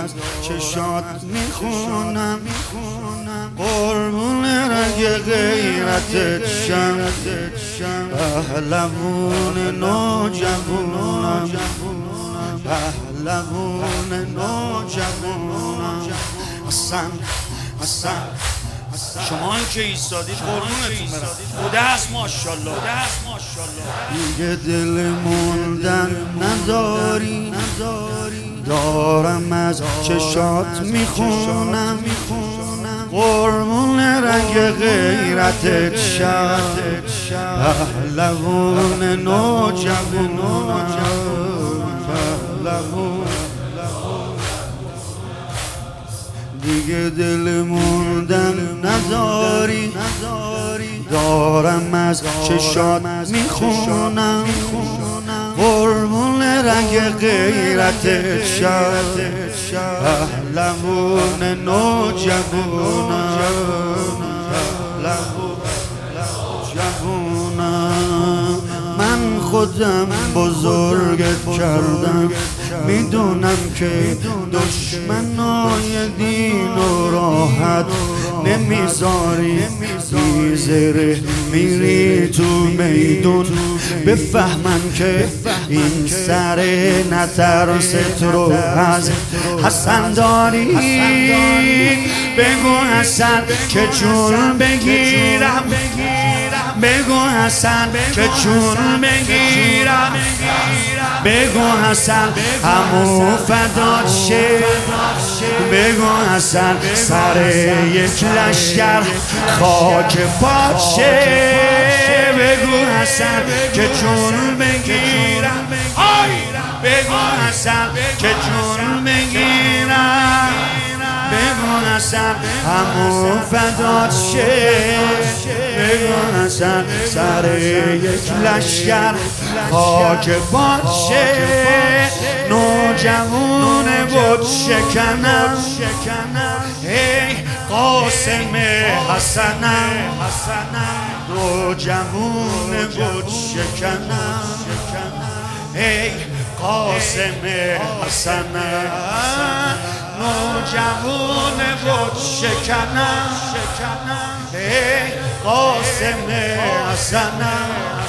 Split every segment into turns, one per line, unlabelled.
از چشات میخونم قربون رنگ غیرتت شم پهلوون نوجوانم پهلوون نوجوانم حسن
شما این که ایستادید قربونتون برم بوده هست ماشاءالله
دیگه دل موندن نداری دارم از چشات میخونم قربون رنگ غیرتت شم پهلوون نوجوانم پهلوون دیگه دل موندن نداری دارم از چشات میخونم قربون رنگ غیرتت شم پهلوون نوجوانم من خودم بزرگت کردم میدونم که دشمنای دین و راحت نمیذاری میذاره میری تو میدون بفهمن که این سر نترست رو از حسن داری بگو حسن که جون بگیرم بگو حسن که جون بگیرم بگو حسن همو فدات شه بگو حسن سر یک لشگر خاک پات شه بگو حسن که جون بگیرم بگو حسن که جون بگیرم بگو حسن همو فدات شه بگو حسن سر یک لشگر خاک پات شه نوجوان بود شکنم ای قاسم حسنم نوجوان بود شکنم ای قاسم حسنم نوجوان بود شکنم ای قاسم حسنم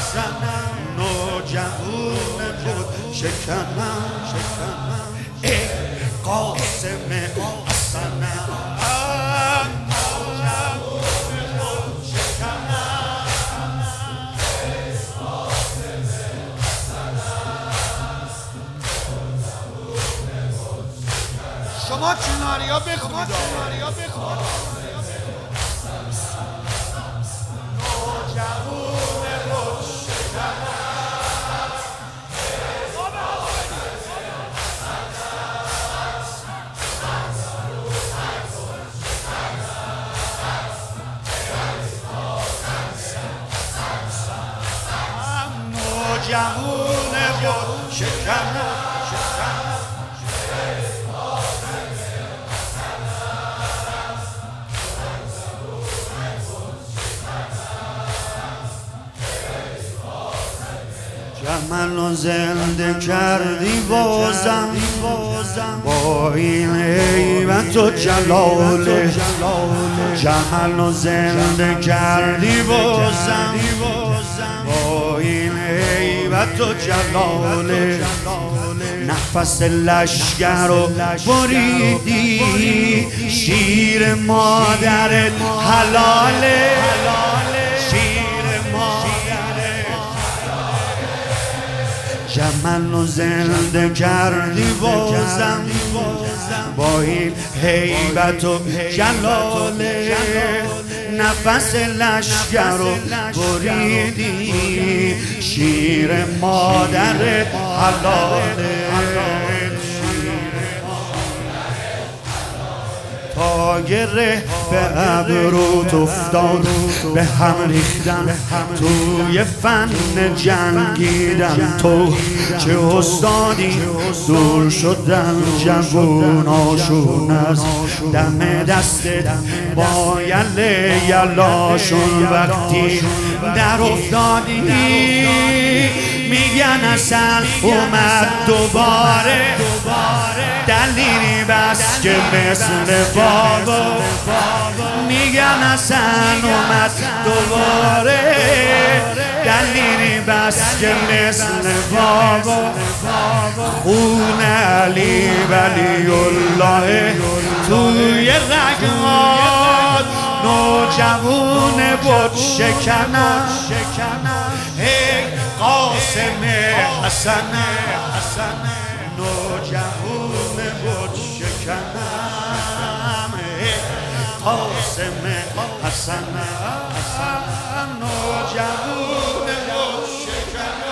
نوجوان بود شکنم ای قاسم حسنم
شما چناریا بخونید
نوجوان بود شکنم جمال و زنده کردی بازم با این هیبت و جلاله جمال و زنده کردی بازم با این هیبت و جلاله نفس لشگر رو بریدی شیر مادرت حلاله جمال و زنده کردی بازم با این هیبت و جلاله نفس لشگر رو بریدی شیر مادرت حلاله تا گره به ابروت افتاد به هم ریختن توی فن جنگیدن تو چه استادی دور شدن جووناشون از دم دستت با یله یلاشون وقتی در افتادی میگن میگن اصل اومد دوباره دلیلی بس که مثل بابا میگن اصل اومد دوباره دلیلی بس که مثل بابا خون علی ولی الله توی رگات نوجوون بود شکنم ای قاسم حسن نوجوون بود شکنم ای قاسم حسن نوجوون بود شکنم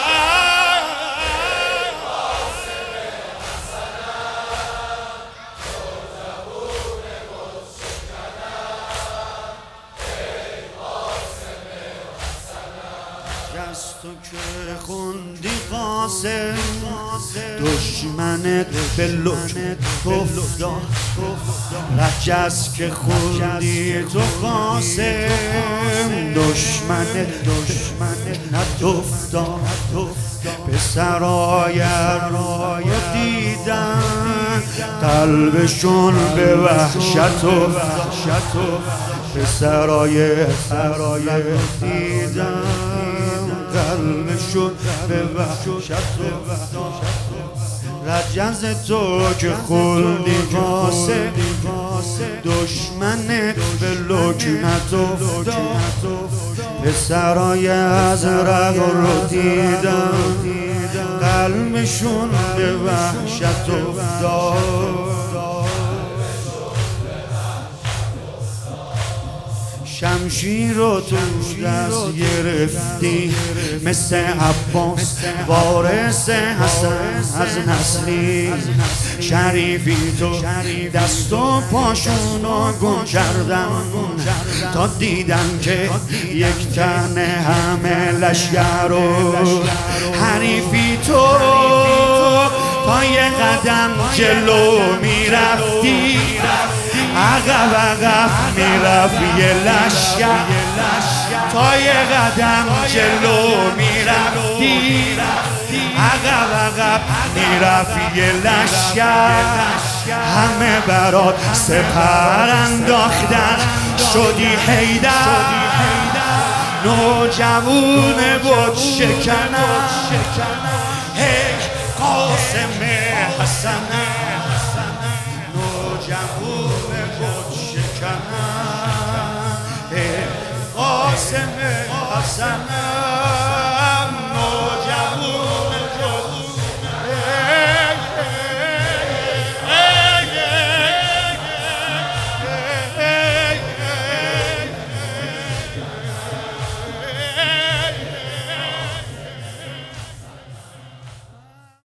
از تو که خوندی قاسم دشمنت به لکنت افتاد رجز که خوندی تو قاسم دشمنت افتاد پسرای رای دیدن قلبشون به وحشت افتاد پسرای دیدن قلبشون به وحشت افتاد رجز تو که خوندی قاسم دشمنت به لکنت افتاد پسرای از رگ رو دیدن قلبشون به وحشت افتاد شمشیر رو تو دست گرفتی مثل عباس وارث حسن از نسلی شریفی تو دست و پاشونو گم کردن تا دیدن که یک تن همه لشگر رو حریفی تو تا یه قدم جلو میرفتی عقب میرفت یه لشگر تا یه قدم جلو میرفتی عقب میرفت یه لشگر همه برات سپر انداختن شدی حیدر نوجوون بود شکنم هی قاسم حسن نوجوون بود شکنم قاسم حسن